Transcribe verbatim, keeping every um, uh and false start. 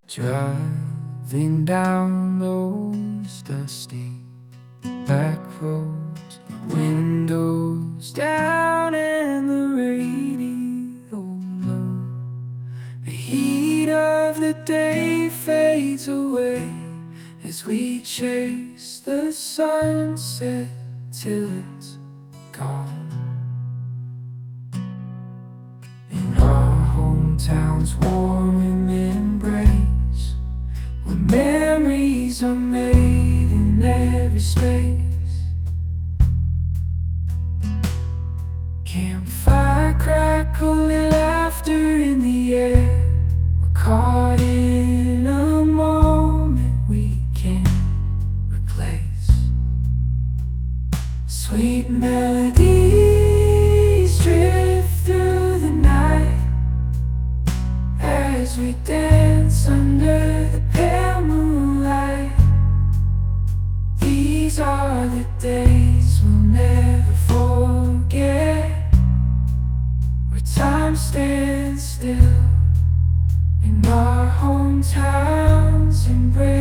Driving down those dusty back roads, windows down and the radio low. The heat of the day fades away as we chase the sunset till it's gone. In our hometown's warm embrace, where memories are made in every space. Campfire crackling, laughter in the air. We're caught in a moment we can't replace. Sweet melodies drift through the night as we dance under the pale moonlight. These are the days we'll never forget, where time stands still in our hometown's embrace.